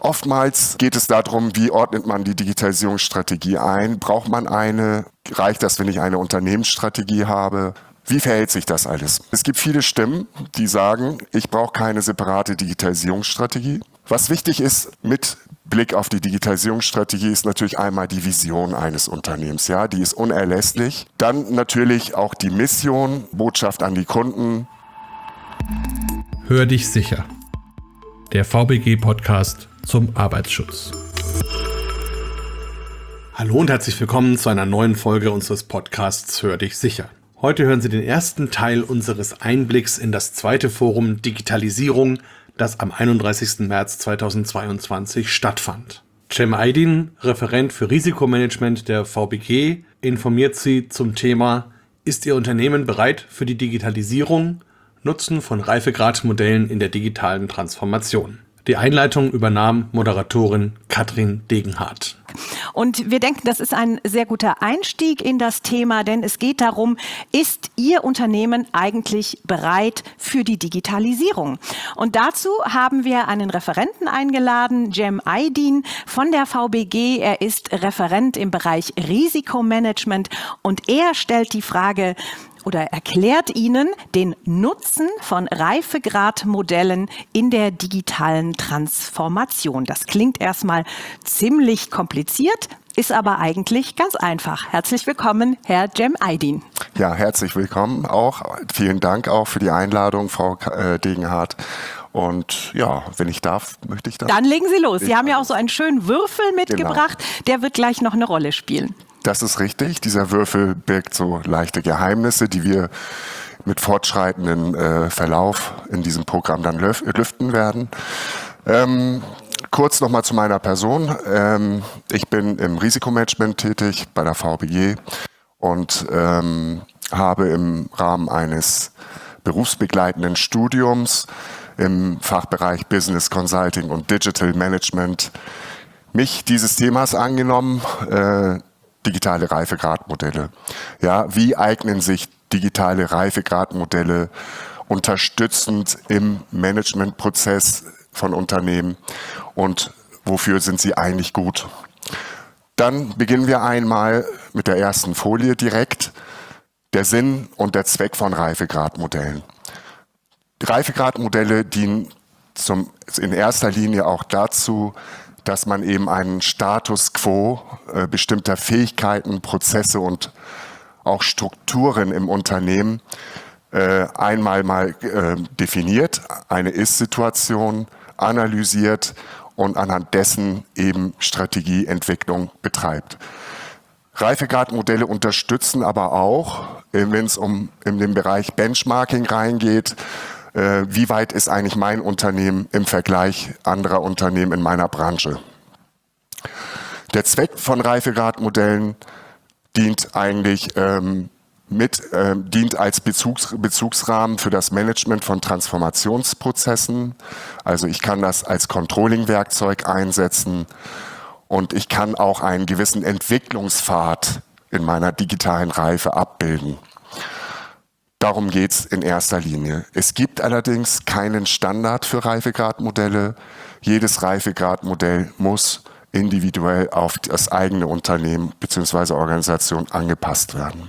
Oftmals geht es darum, wie ordnet man die Digitalisierungsstrategie ein? Braucht man eine? Reicht das, wenn ich eine Unternehmensstrategie habe? Wie verhält sich das alles? Es gibt viele Stimmen, die sagen, ich brauche keine separate Digitalisierungsstrategie. Was wichtig ist mit Blick auf die Digitalisierungsstrategie ist natürlich einmal die Vision eines Unternehmens. Ja, die ist unerlässlich. Dann natürlich auch die Mission, Botschaft an die Kunden. Hör dich sicher. Der VBG-Podcast zum Arbeitsschutz. Hallo und herzlich willkommen zu einer neuen Folge unseres Podcasts Hör dich sicher. Heute hören Sie den ersten Teil unseres Einblicks in das zweite Forum Digitalisierung, das am 31. März 2022 stattfand. Cem Aydin, Referent für Risikomanagement der VBG, informiert Sie zum Thema: Ist Ihr Unternehmen bereit für die Digitalisierung? Nutzen von Reifegradmodellen in der digitalen Transformation. Die Einleitung übernahm Moderatorin Katrin Degenhardt. Und wir denken, das ist ein sehr guter Einstieg in das Thema, denn es geht darum, ist Ihr Unternehmen eigentlich bereit für die Digitalisierung? Und dazu haben wir einen Referenten eingeladen, Cem Aydin von der VBG. Er ist Referent im Bereich Risikomanagement und er stellt die Frage oder erklärt Ihnen den Nutzen von Reifegradmodellen in der digitalen Transformation. Das klingt erstmal ziemlich kompliziert, ist aber eigentlich ganz einfach. Herzlich willkommen, Herr Cem Aydin. Ja, herzlich willkommen auch. Vielen Dank auch für die Einladung, Frau Degenhardt. Und ja, wenn ich darf, möchte ich das. Dann legen Sie los. Sie haben ja auch so einen schönen Würfel mitgebracht. Genau. Der wird gleich noch eine Rolle spielen. Das ist richtig. Dieser Würfel birgt so leichte Geheimnisse, die wir mit fortschreitendem Verlauf in diesem Programm dann lüften werden. Kurz nochmal zu meiner Person. Ich bin im Risikomanagement tätig bei der VBG und habe im Rahmen eines berufsbegleitenden Studiums im Fachbereich Business Consulting und Digital Management mich dieses Themas angenommen, digitale Reifegradmodelle. Ja, wie eignen sich digitale Reifegradmodelle unterstützend im Managementprozess von Unternehmen und wofür sind sie eigentlich gut? Dann beginnen wir einmal mit der ersten Folie direkt. Der Sinn und der Zweck von Reifegradmodellen. Die Reifegradmodelle dienen in erster Linie auch dazu, dass man eben einen Status quo bestimmter Fähigkeiten, Prozesse und auch Strukturen im Unternehmen einmal mal definiert, eine Ist-Situation analysiert und anhand dessen eben Strategieentwicklung betreibt. Reifegradmodelle unterstützen aber auch, wenn es in den Bereich Benchmarking reingeht, wie weit ist eigentlich mein Unternehmen im Vergleich anderer Unternehmen in meiner Branche. Der Zweck von Reifegradmodellen dient eigentlich dient als Bezugsrahmen für das Management von Transformationsprozessen. Also ich kann das als Controlling-Werkzeug einsetzen und ich kann auch einen gewissen Entwicklungspfad in meiner digitalen Reife abbilden. Darum geht es in erster Linie. Es gibt allerdings keinen Standard für Reifegradmodelle. Jedes Reifegradmodell muss individuell auf das eigene Unternehmen bzw. Organisation angepasst werden.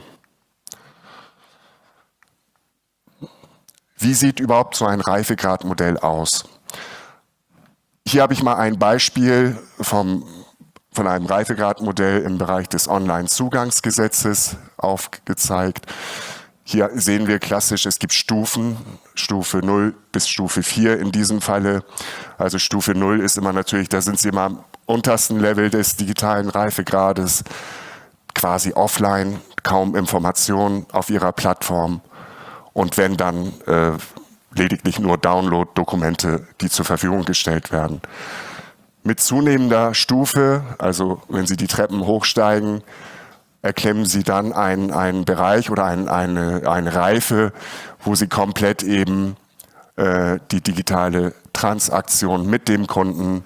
Wie sieht überhaupt so ein Reifegradmodell aus? Hier habe ich mal ein Beispiel von einem Reifegradmodell im Bereich des Onlinezugangsgesetzes aufgezeigt. Hier sehen wir klassisch, es gibt Stufen, Stufe 0 bis Stufe 4 in diesem Falle. Also Stufe 0 ist immer natürlich, da sind Sie immer am untersten Level des digitalen Reifegrades, quasi offline, kaum Informationen auf Ihrer Plattform und wenn dann lediglich nur Download-Dokumente, die zur Verfügung gestellt werden. Mit zunehmender Stufe, also wenn Sie die Treppen hochsteigen, erklimmen Sie dann einen Bereich oder eine Reife, wo Sie komplett eben die digitale Transaktion mit dem Kunden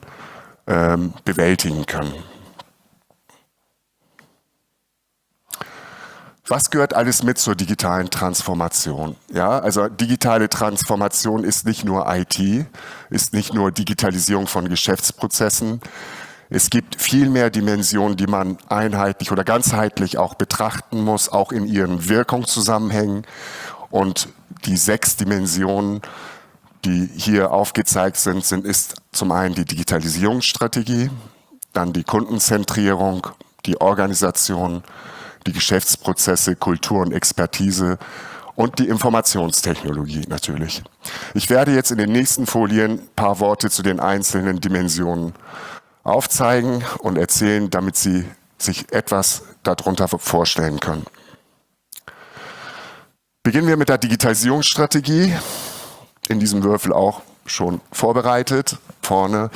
bewältigen können. Was gehört alles mit zur digitalen Transformation? Ja, also digitale Transformation ist nicht nur IT, ist nicht nur Digitalisierung von Geschäftsprozessen. Es gibt viel mehr Dimensionen, die man einheitlich oder ganzheitlich auch betrachten muss, auch in ihren Wirkungszusammenhängen. Und die 6 Dimensionen, die hier aufgezeigt sind, ist zum einen die Digitalisierungsstrategie, dann die Kundenzentrierung, die Organisation, die Geschäftsprozesse, Kultur und Expertise und die Informationstechnologie natürlich. Ich werde jetzt in den nächsten Folien ein paar Worte zu den einzelnen Dimensionen aufzeigen und erzählen, damit Sie sich etwas darunter vorstellen können. Beginnen wir mit der Digitalisierungsstrategie. In diesem Würfel auch schon vorbereitet, vorne.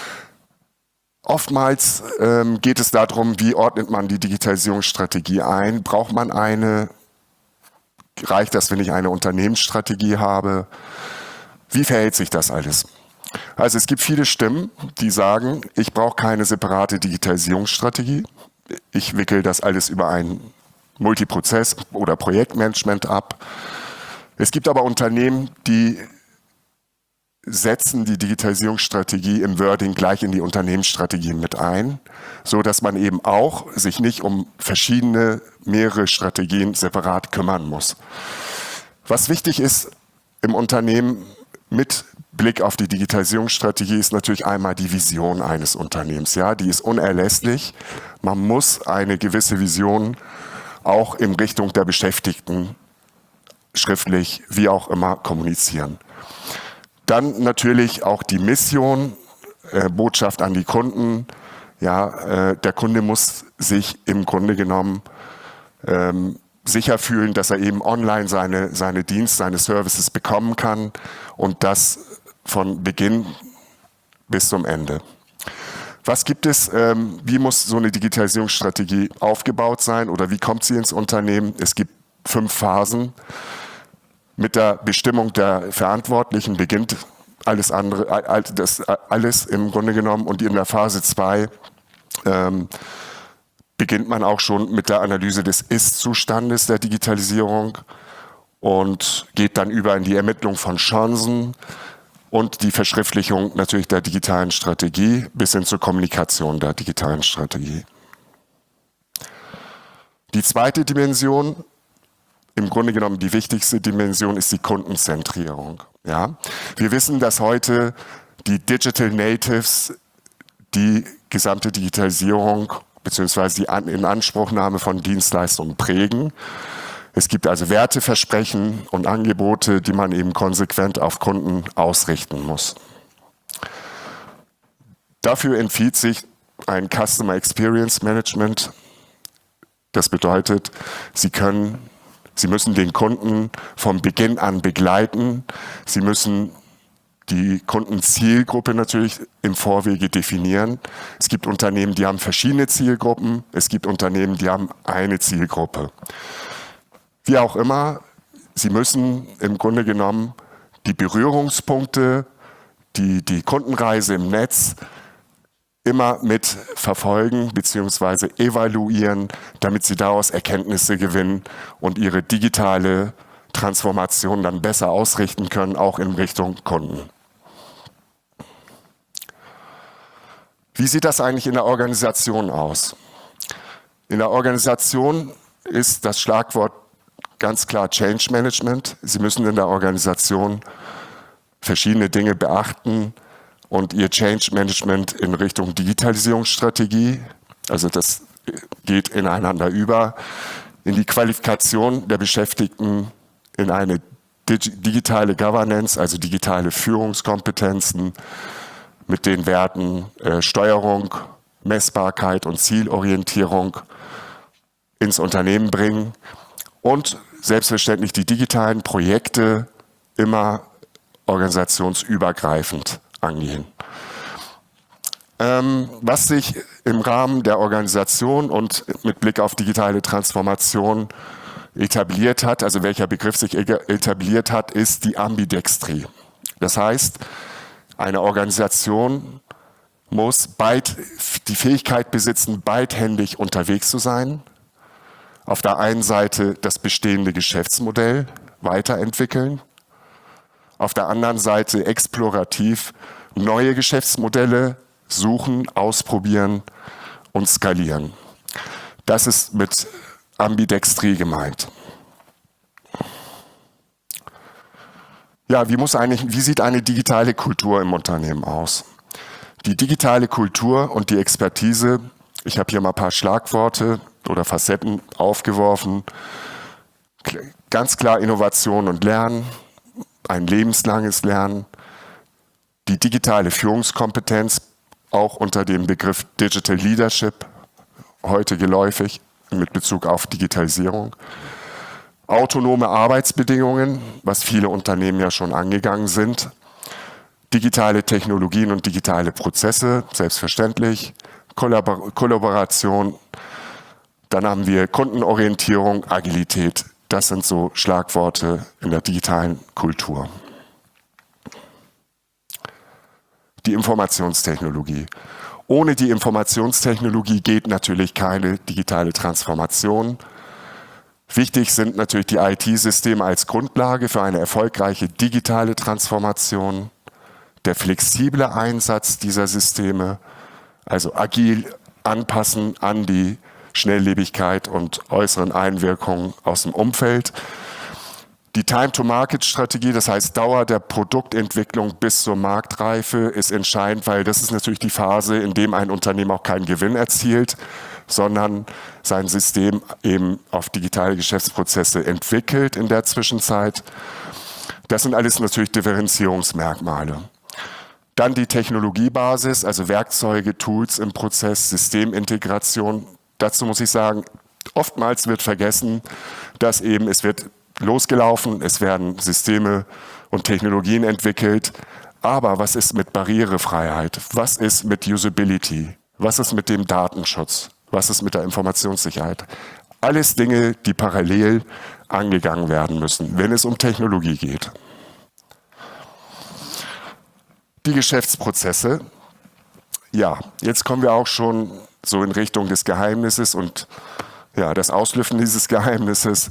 Oftmals geht es darum, wie ordnet man die Digitalisierungsstrategie ein? Braucht man eine? Reicht das, wenn ich eine Unternehmensstrategie habe? Wie verhält sich das alles? Also es gibt viele Stimmen, die sagen, ich brauche keine separate Digitalisierungsstrategie. Ich wickel das alles über ein Multiprozess- oder Projektmanagement ab. Es gibt aber Unternehmen, die setzen die Digitalisierungsstrategie im Wording gleich in die Unternehmensstrategie mit ein, so dass man eben auch sich nicht um mehrere Strategien separat kümmern muss. Was wichtig ist im Unternehmen mit Blick auf die Digitalisierungsstrategie ist natürlich einmal die Vision eines Unternehmens. Ja, die ist unerlässlich. Man muss eine gewisse Vision auch in Richtung der Beschäftigten schriftlich, wie auch immer, kommunizieren. Dann natürlich auch die Mission, Botschaft an die Kunden. Ja, der Kunde muss sich im Grunde genommen sicher fühlen, dass er eben online seine Dienste, seine Services bekommen kann und das von Beginn bis zum Ende. Was gibt es, wie muss so eine Digitalisierungsstrategie aufgebaut sein oder wie kommt sie ins Unternehmen? Es gibt 5 Phasen. Mit der Bestimmung der Verantwortlichen beginnt alles im Grunde genommen und in der Phase 2 beginnt man auch schon mit der Analyse des Ist-Zustandes der Digitalisierung und geht dann über in die Ermittlung von Chancen und die Verschriftlichung natürlich der digitalen Strategie bis hin zur Kommunikation der digitalen Strategie. Die zweite Dimension, im Grunde genommen die wichtigste Dimension, ist die Kundenzentrierung. Ja? Wir wissen, dass heute die Digital Natives die gesamte Digitalisierung bzw. die Inanspruchnahme von Dienstleistungen prägen. Es gibt also Werteversprechen und Angebote, die man eben konsequent auf Kunden ausrichten muss. Dafür empfiehlt sich ein Customer Experience Management. Das bedeutet, Sie müssen den Kunden von Beginn an begleiten. Sie müssen die Kundenzielgruppe natürlich im Vorwege definieren. Es gibt Unternehmen, die haben verschiedene Zielgruppen. Es gibt Unternehmen, die haben eine Zielgruppe. Wie auch immer, Sie müssen im Grunde genommen die Berührungspunkte, die Kundenreise im Netz immer mit verfolgen bzw. evaluieren, damit Sie daraus Erkenntnisse gewinnen und Ihre digitale Transformation dann besser ausrichten können, auch in Richtung Kunden. Wie sieht das eigentlich in der Organisation aus? In der Organisation ist das Schlagwort ganz klar Change Management. Sie müssen in der Organisation verschiedene Dinge beachten und Ihr Change Management in Richtung Digitalisierungsstrategie, also das geht ineinander über, in die Qualifikation der Beschäftigten, in eine digitale Governance, also digitale Führungskompetenzen mit den Werten Steuerung, Messbarkeit und Zielorientierung ins Unternehmen bringen und selbstverständlich die digitalen Projekte immer organisationsübergreifend angehen. Was sich im Rahmen der Organisation und mit Blick auf digitale Transformation etabliert hat, also welcher Begriff sich etabliert hat, ist die Ambidextrie. Das heißt, eine Organisation muss die Fähigkeit besitzen, beidhändig unterwegs zu sein, auf der einen Seite das bestehende Geschäftsmodell weiterentwickeln, auf der anderen Seite explorativ neue Geschäftsmodelle suchen, ausprobieren und skalieren. Das ist mit Ambidextrie gemeint. Ja, wie sieht eine digitale Kultur im Unternehmen aus? Die digitale Kultur und die Expertise, ich habe hier mal ein paar Schlagworte oder Facetten aufgeworfen. Ganz klar Innovation und Lernen, ein lebenslanges Lernen, die digitale Führungskompetenz, auch unter dem Begriff Digital Leadership, heute geläufig mit Bezug auf Digitalisierung. Autonome Arbeitsbedingungen, was viele Unternehmen ja schon angegangen sind. Digitale Technologien und digitale Prozesse, selbstverständlich. Kollaboration. Dann haben wir Kundenorientierung, Agilität. Das sind so Schlagworte in der digitalen Kultur. Die Informationstechnologie. Ohne die Informationstechnologie geht natürlich keine digitale Transformation. Wichtig sind natürlich die IT-Systeme als Grundlage für eine erfolgreiche digitale Transformation, der flexible Einsatz dieser Systeme, also agil anpassen an die Schnelllebigkeit und äußeren Einwirkungen aus dem Umfeld. Die Time-to-Market-Strategie, das heißt Dauer der Produktentwicklung bis zur Marktreife, ist entscheidend, weil das ist natürlich die Phase, in der ein Unternehmen auch keinen Gewinn erzielt, sondern sein System eben auf digitale Geschäftsprozesse entwickelt in der Zwischenzeit. Das sind alles natürlich Differenzierungsmerkmale. Dann die Technologiebasis, also Werkzeuge, Tools im Prozess, Systemintegration. Dazu muss ich sagen, oftmals wird vergessen, dass eben es wird losgelaufen, es werden Systeme und Technologien entwickelt. Aber was ist mit Barrierefreiheit? Was ist mit Usability? Was ist mit dem Datenschutz? Was ist mit der Informationssicherheit? Alles Dinge, die parallel angegangen werden müssen, wenn es um Technologie geht. Die Geschäftsprozesse. Ja, jetzt kommen wir auch schon so in Richtung des Geheimnisses und ja, das Auslüften dieses Geheimnisses.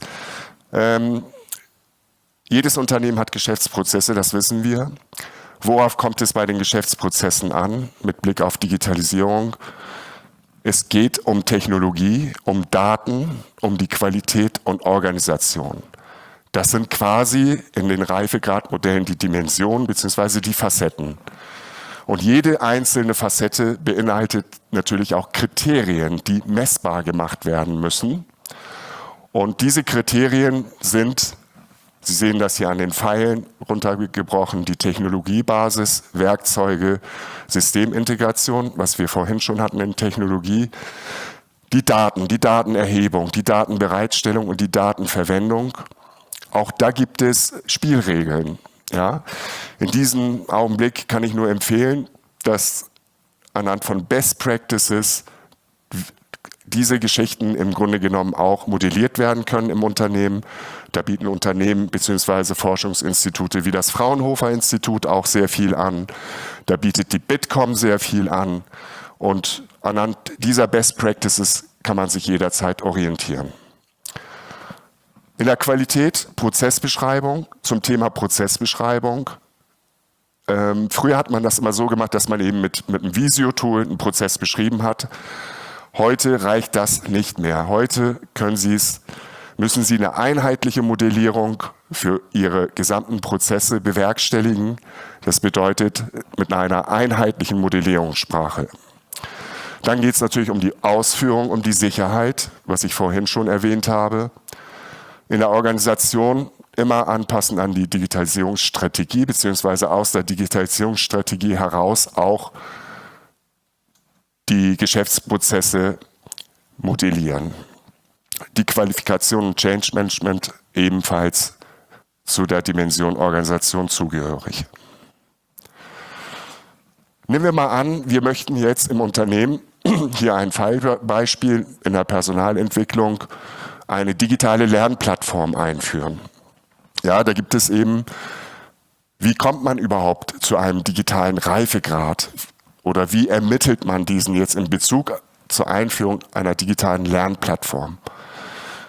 Jedes Unternehmen hat Geschäftsprozesse, das wissen wir. Worauf kommt es bei den Geschäftsprozessen an, mit Blick auf Digitalisierung? Es geht um Technologie, um Daten, um die Qualität und Organisation. Das sind quasi in den Reifegradmodellen die Dimensionen bzw. die Facetten. Und jede einzelne Facette beinhaltet natürlich auch Kriterien, die messbar gemacht werden müssen. Und diese Kriterien sind, Sie sehen das hier an den Pfeilen runtergebrochen, die Technologiebasis, Werkzeuge, Systemintegration, was wir vorhin schon hatten in Technologie, die Datenerhebung, die Datenbereitstellung und die Datenverwendung. Auch da gibt es Spielregeln. Ja. In diesem Augenblick kann ich nur empfehlen, dass anhand von Best Practices diese Geschichten im Grunde genommen auch modelliert werden können im Unternehmen. Da bieten Unternehmen bzw. Forschungsinstitute wie das Fraunhofer Institut auch sehr viel an. Da bietet die Bitkom sehr viel an. Und anhand dieser Best Practices kann man sich jederzeit orientieren. In der Qualität Prozessbeschreibung, zum Thema Prozessbeschreibung. Früher hat man das immer so gemacht, dass man eben mit einem Visio-Tool einen Prozess beschrieben hat. Heute reicht das nicht mehr. Heute müssen Sie eine einheitliche Modellierung für Ihre gesamten Prozesse bewerkstelligen. Das bedeutet mit einer einheitlichen Modellierungssprache. Dann geht es natürlich um die Ausführung, um die Sicherheit, was ich vorhin schon erwähnt habe. In der Organisation immer anpassen an die Digitalisierungsstrategie, beziehungsweise aus der Digitalisierungsstrategie heraus auch die Geschäftsprozesse modellieren. Die Qualifikation und Change Management ebenfalls zu der Dimension Organisation zugehörig. Nehmen wir mal an, wir möchten jetzt im Unternehmen, hier ein Fallbeispiel in der Personalentwicklung, eine digitale Lernplattform einführen. Ja, da gibt es eben, wie kommt man überhaupt zu einem digitalen Reifegrad? Oder wie ermittelt man diesen jetzt in Bezug zur Einführung einer digitalen Lernplattform?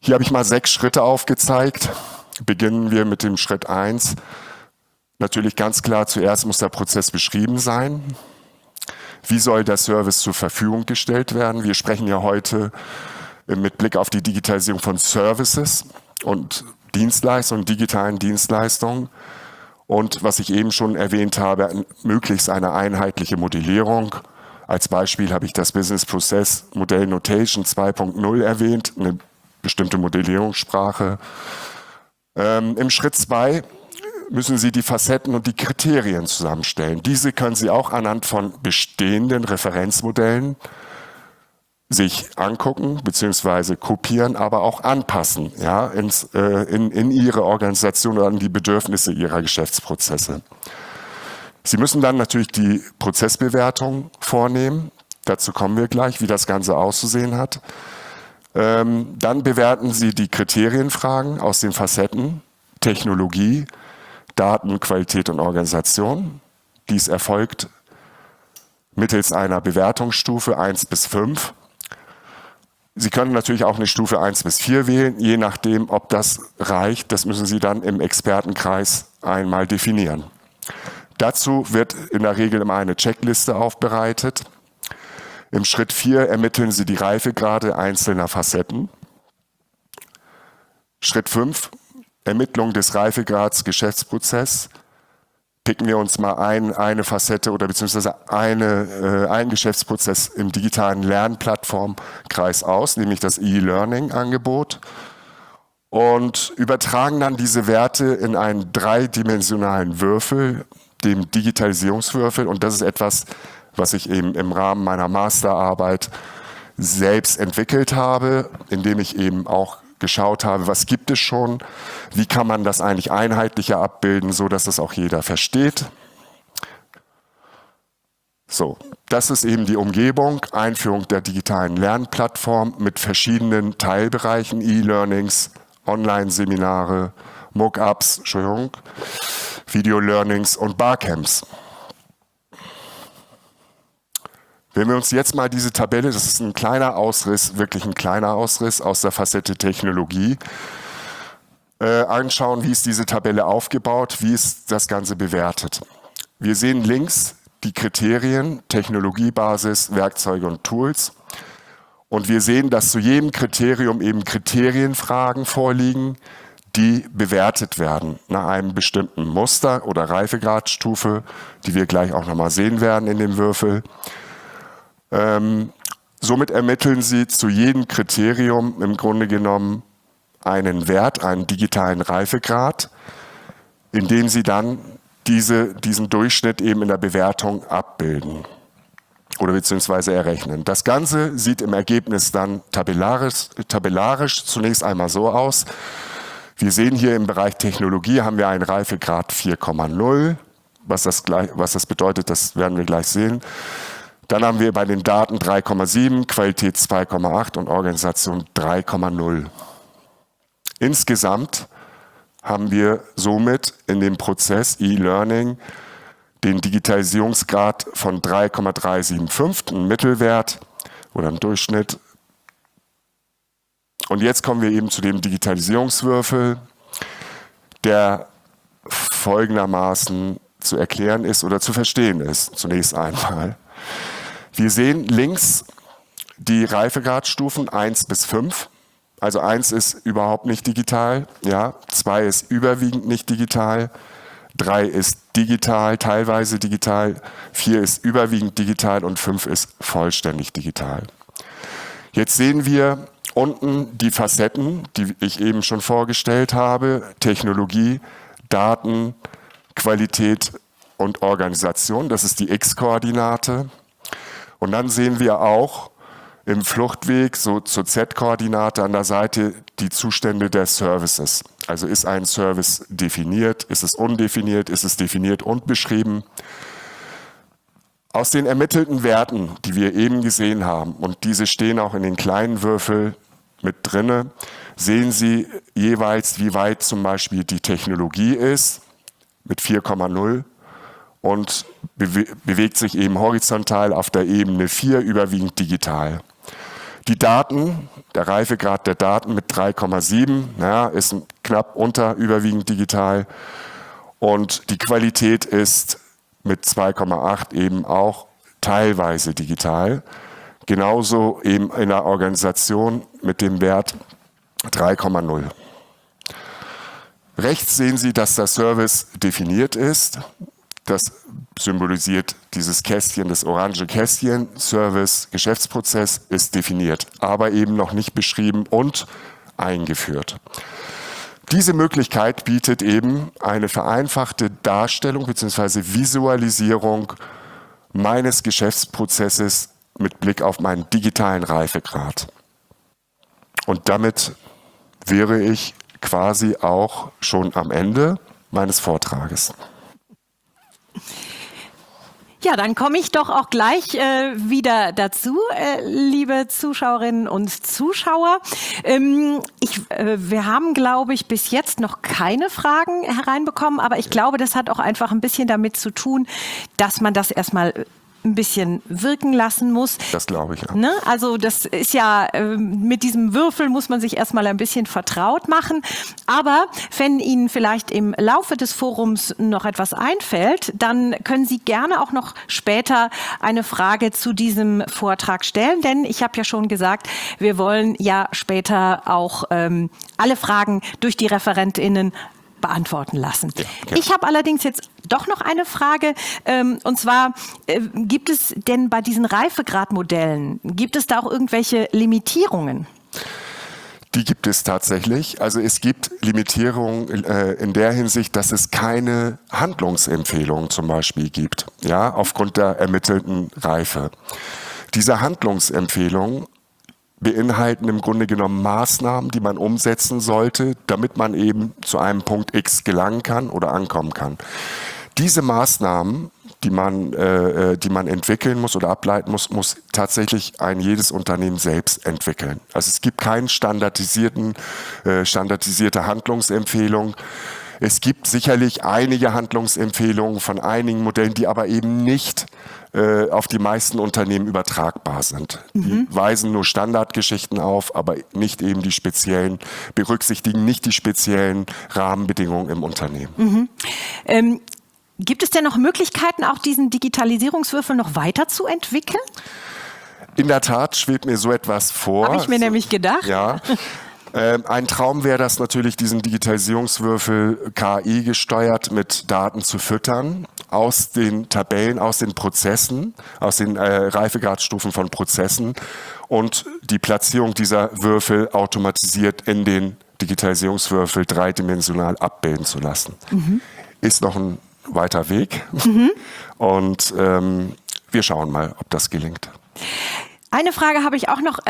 Hier habe ich mal 6 Schritte aufgezeigt. Beginnen wir mit dem Schritt 1. Natürlich ganz klar, zuerst muss der Prozess beschrieben sein. Wie soll der Service zur Verfügung gestellt werden? Wir sprechen ja heute mit Blick auf die Digitalisierung von Services und Dienstleistungen, digitalen Dienstleistungen. Und was ich eben schon erwähnt habe, möglichst eine einheitliche Modellierung. Als Beispiel habe ich das Business Process Modell Notation 2.0 erwähnt, eine bestimmte Modellierungssprache. Im Schritt 2 müssen Sie die Facetten und die Kriterien zusammenstellen. Diese können Sie auch anhand von bestehenden Referenzmodellen sich angucken bzw. kopieren, aber auch anpassen, ja, in Ihre Organisation oder an die Bedürfnisse Ihrer Geschäftsprozesse. Sie müssen dann natürlich die Prozessbewertung vornehmen. Dazu kommen wir gleich, wie das Ganze auszusehen hat. Dann bewerten Sie die Kriterienfragen aus den Facetten Technologie, Daten, Qualität und Organisation. Dies erfolgt mittels einer Bewertungsstufe 1 bis 5. Sie können natürlich auch eine Stufe 1 bis 4 wählen, je nachdem, ob das reicht. Das müssen Sie dann im Expertenkreis einmal definieren. Dazu wird in der Regel immer eine Checkliste aufbereitet. Im Schritt 4 ermitteln Sie die Reifegrade einzelner Facetten. Schritt 5, Ermittlung des Reifegrads Geschäftsprozess. Picken wir uns mal eine Facette oder beziehungsweise einen Geschäftsprozess im digitalen Lernplattformkreis aus, nämlich das E-Learning-Angebot, und übertragen dann diese Werte in einen dreidimensionalen Würfel, dem Digitalisierungswürfel. Und das ist etwas, was ich eben im Rahmen meiner Masterarbeit selbst entwickelt habe, indem ich eben auch geschaut habe, was gibt es schon, wie kann man das eigentlich einheitlicher abbilden, so dass das auch jeder versteht. So, das ist eben die Umgebung, Einführung der digitalen Lernplattform mit verschiedenen Teilbereichen, E-Learnings, Online-Seminare, Mock-ups, Video-Learnings und Barcamps. Wenn wir uns jetzt mal diese Tabelle, das ist ein kleiner Ausriss, wirklich ein kleiner Ausriss aus der Facette Technologie, anschauen, wie ist diese Tabelle aufgebaut, wie ist das Ganze bewertet. Wir sehen links die Kriterien, Technologiebasis, Werkzeuge und Tools. Und wir sehen, dass zu jedem Kriterium eben Kriterienfragen vorliegen, die bewertet werden nach einem bestimmten Muster oder Reifegradstufe, die wir gleich auch nochmal sehen werden in dem Würfel. Somit ermitteln Sie zu jedem Kriterium im Grunde genommen einen Wert, einen digitalen Reifegrad, indem Sie dann diesen Durchschnitt eben in der Bewertung abbilden oder beziehungsweise errechnen. Das Ganze sieht im Ergebnis dann tabellarisch zunächst einmal so aus. Wir sehen hier im Bereich Technologie haben wir einen Reifegrad 4,0. Was das bedeutet, das werden wir gleich sehen. Dann haben wir bei den Daten 3,7, Qualität 2,8 und Organisation 3,0. Insgesamt haben wir somit in dem Prozess E-Learning den Digitalisierungsgrad von 3,375, ein Mittelwert oder ein Durchschnitt. Und jetzt kommen wir eben zu dem Digitalisierungswürfel, der folgendermaßen zu erklären ist oder zu verstehen ist, zunächst einmal. Wir sehen links die Reifegradstufen 1 bis 5. Also 1 ist überhaupt nicht digital, ja, 2 ist überwiegend nicht digital, 3 ist digital, teilweise digital, 4 ist überwiegend digital und 5 ist vollständig digital. Jetzt sehen wir unten die Facetten, die ich eben schon vorgestellt habe, Technologie, Daten, Qualität und Organisation, das ist die X-Koordinate. Und dann sehen wir auch im Fluchtweg so zur Z-Koordinate an der Seite die Zustände der Services. Also ist ein Service definiert, ist es undefiniert, ist es definiert und beschrieben. Aus den ermittelten Werten, die wir eben gesehen haben, und diese stehen auch in den kleinen Würfel mit drinne, sehen Sie jeweils, wie weit zum Beispiel die Technologie ist mit 4,0 und bewegt sich eben horizontal auf der Ebene 4 überwiegend digital. Die Daten, der Reifegrad der Daten mit 3,7, ja, ist knapp unter überwiegend digital. Und die Qualität ist mit 2,8 eben auch teilweise digital. Genauso eben in der Organisation mit dem Wert 3,0. Rechts sehen Sie, dass der Service definiert ist. Das symbolisiert dieses Kästchen, das orange Kästchen. Service, Geschäftsprozess ist definiert, aber eben noch nicht beschrieben und eingeführt. Diese Möglichkeit bietet eben eine vereinfachte Darstellung bzw. Visualisierung meines Geschäftsprozesses mit Blick auf meinen digitalen Reifegrad. Und damit wäre ich quasi auch schon am Ende meines Vortrages. Ja, dann komme ich doch auch gleich wieder dazu, liebe Zuschauerinnen und Zuschauer. Wir haben, glaube ich, bis jetzt noch keine Fragen hereinbekommen, aber ich glaube, das hat auch einfach ein bisschen damit zu tun, dass man das erstmal ein bisschen wirken lassen muss. Das glaube ich, ja. Ne? Also das ist ja, mit diesem Würfel muss man sich erstmal ein bisschen vertraut machen. Aber wenn Ihnen vielleicht im Laufe des Forums noch etwas einfällt, dann können Sie gerne auch noch später eine Frage zu diesem Vortrag stellen. Denn ich habe ja schon gesagt, wir wollen ja später auch alle Fragen durch die ReferentInnen beantworten lassen. Ja. Ich habe allerdings jetzt doch noch eine Frage, und zwar gibt es denn bei diesen Reifegradmodellen, gibt es da auch irgendwelche Limitierungen? Die gibt es tatsächlich. Also es gibt Limitierungen in der Hinsicht, dass es keine Handlungsempfehlungen zum Beispiel gibt, ja, aufgrund der ermittelten Reife. Diese Handlungsempfehlungen beinhalten im Grunde genommen Maßnahmen, die man umsetzen sollte, damit man eben zu einem Punkt X gelangen kann oder ankommen kann. Diese Maßnahmen, die man entwickeln muss oder ableiten muss tatsächlich jedes Unternehmen selbst entwickeln. Also es gibt keine standardisierte Handlungsempfehlung. Es gibt sicherlich einige Handlungsempfehlungen von einigen Modellen, die aber eben nicht auf die meisten Unternehmen übertragbar sind. Die weisen nur Standardgeschichten auf, aber nicht eben die speziellen, berücksichtigen nicht die speziellen Rahmenbedingungen im Unternehmen. Gibt es denn noch Möglichkeiten, auch diesen Digitalisierungswürfel noch weiterzuentwickeln? In der Tat schwebt mir so etwas vor. Habe ich mir nämlich gedacht. Ja. Ein Traum wäre das natürlich, diesen Digitalisierungswürfel KI gesteuert mit Daten zu füttern, aus den Tabellen, aus den Prozessen, aus den Reifegradstufen von Prozessen und die Platzierung dieser Würfel automatisiert in den Digitalisierungswürfel dreidimensional abbilden zu lassen. Ist noch ein weiter Weg und wir schauen mal, ob das gelingt. Eine Frage habe ich auch noch.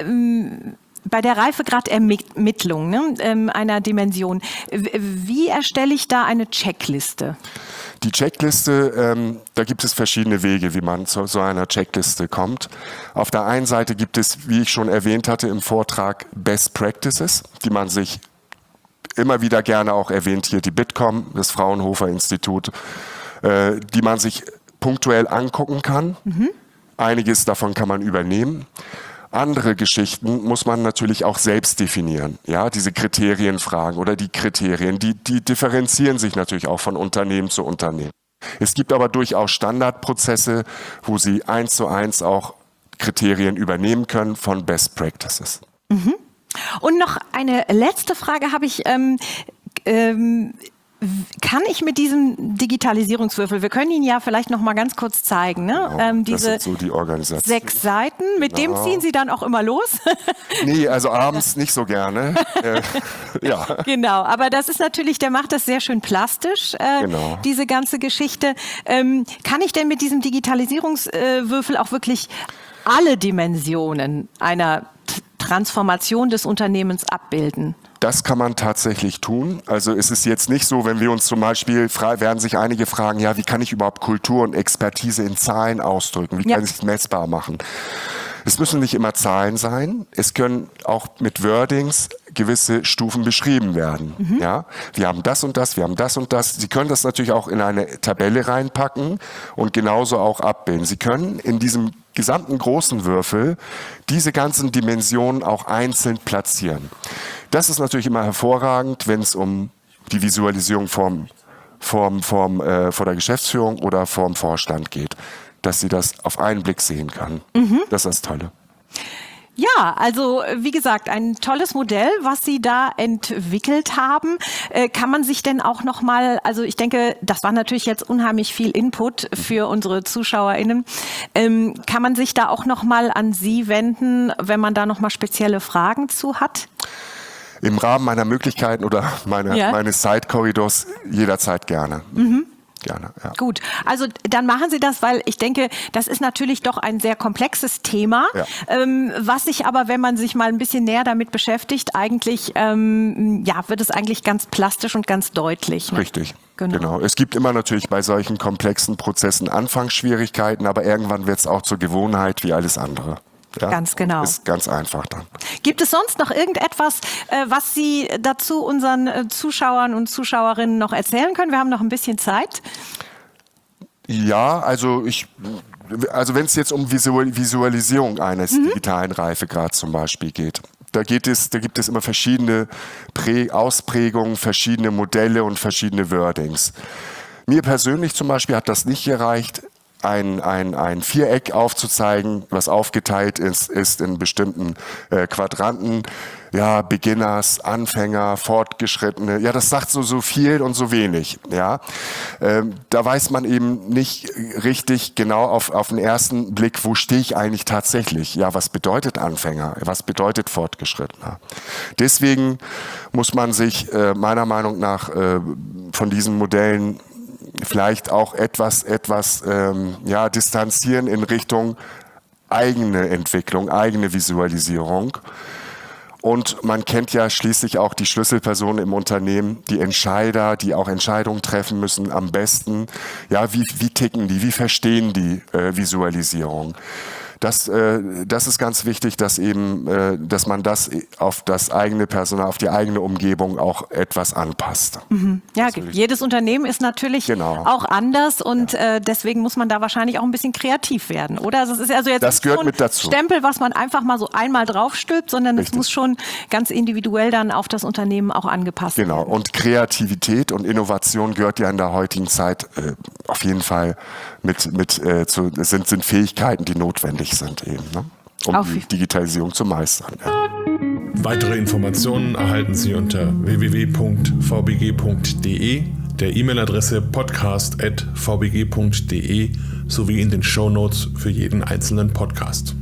Bei der Reifegradermittlung, ne, einer Dimension, wie erstelle ich da eine Checkliste? Die Checkliste, da gibt es verschiedene Wege, wie man zu so einer Checkliste kommt. Auf der einen Seite gibt es, wie ich schon erwähnt hatte im Vortrag, Best Practices, die man sich immer wieder gerne auch erwähnt, hier die Bitkom, das Fraunhofer Institut, die man sich punktuell angucken kann. Einiges davon kann man übernehmen. Andere Geschichten muss man natürlich auch selbst definieren. Ja, diese Kriterienfragen oder die Kriterien, die differenzieren sich natürlich auch von Unternehmen zu Unternehmen. Es gibt aber durchaus Standardprozesse, wo Sie 1:1 auch Kriterien übernehmen können von Best Practices. Und noch eine letzte Frage habe ich. Kann ich mit diesem Digitalisierungswürfel, wir können ihn ja vielleicht noch mal ganz kurz zeigen, ne? Genau, diese das sind so die Organisationen. 6 Seiten, mit dem ziehen Sie dann auch immer los? Nee, also abends nicht so gerne. Ja. Genau, aber das ist natürlich, der macht das sehr schön plastisch, Genau. diese ganze Geschichte. Kann ich denn mit diesem Digitalisierungswürfel auch wirklich alle Dimensionen einer Transformation des Unternehmens abbilden? Das kann man tatsächlich tun. Also es ist jetzt nicht so, wenn wir uns zum Beispiel, werden sich einige fragen, ja, wie kann ich überhaupt Kultur und Expertise in Zahlen ausdrücken? Wie kann ich es messbar machen? Es müssen nicht immer Zahlen sein. Es können auch mit Wordings gewisse Stufen beschrieben werden. Ja? Wir haben das und das, wir haben das und das. Sie können das natürlich auch in eine Tabelle reinpacken und genauso auch abbilden. Sie können in diesem gesamten großen Würfel diese ganzen Dimensionen auch einzeln platzieren. Das ist natürlich immer hervorragend, wenn es um die Visualisierung vor der Geschäftsführung oder vorm Vorstand geht, dass sie das auf einen Blick sehen kann. Das ist das Tolle. Ja, also wie gesagt, ein tolles Modell, was Sie da entwickelt haben. Kann man sich denn auch nochmal, also ich denke, das war natürlich jetzt unheimlich viel Input für unsere ZuschauerInnen. Kann man sich da auch nochmal an Sie wenden, wenn man da nochmal spezielle Fragen zu hat? Im Rahmen meiner Möglichkeiten oder meines Zeitkorridors jederzeit gerne. Gerne, ja. Gut, also dann machen Sie das, weil ich denke, das ist natürlich doch ein sehr komplexes Thema, was sich aber, wenn man sich mal ein bisschen näher damit beschäftigt, eigentlich, wird es eigentlich ganz plastisch und ganz deutlich. Ne? Richtig, genau. Es gibt immer natürlich bei solchen komplexen Prozessen Anfangsschwierigkeiten, aber irgendwann wird es auch zur Gewohnheit wie alles andere. Ja, ganz genau. Ist ganz einfach dann. Gibt es sonst noch irgendetwas, was Sie dazu unseren Zuschauern und Zuschauerinnen noch erzählen können? Wir haben noch ein bisschen Zeit. Ja, also wenn es jetzt um Visualisierung eines digitalen Reifegrads zum Beispiel geht, da gibt es immer verschiedene Ausprägungen, verschiedene Modelle und verschiedene Wordings. Mir persönlich zum Beispiel hat das nicht gereicht, ein Viereck aufzuzeigen, was aufgeteilt ist in bestimmten Quadranten. Ja, Beginners, Anfänger, Fortgeschrittene. Ja, das sagt so viel und so wenig. Ja, da weiß man eben nicht richtig genau auf den ersten Blick, wo stehe ich eigentlich tatsächlich? Ja, was bedeutet Anfänger? Was bedeutet Fortgeschrittener? Deswegen muss man sich meiner Meinung nach von diesen Modellen vielleicht auch etwas distanzieren in Richtung eigene Entwicklung, eigene Visualisierung. Und man kennt ja schließlich auch die Schlüsselpersonen im Unternehmen, die Entscheider, die auch Entscheidungen treffen müssen am besten. Ja, wie ticken die, wie verstehen die Visualisierung? Das ist ganz wichtig, dass man das auf das eigene Personal, auf die eigene Umgebung auch etwas anpasst. Ja, jedes Unternehmen ist natürlich auch anders und deswegen muss man da wahrscheinlich auch ein bisschen kreativ werden, oder? Also es ist also jetzt das nicht so ein Stempel, was man einfach mal so einmal draufstülpt, sondern es muss schon ganz individuell dann auf das Unternehmen auch angepasst werden. Genau, und Kreativität und Innovation gehört ja in der heutigen Zeit auf jeden Fall sind Fähigkeiten, die notwendig sind eben, ne? Um die Digitalisierung zu meistern. Ja. Weitere Informationen erhalten Sie unter www.vbg.de, der E-Mail-Adresse podcast@vbg.de sowie in den Shownotes für jeden einzelnen Podcast.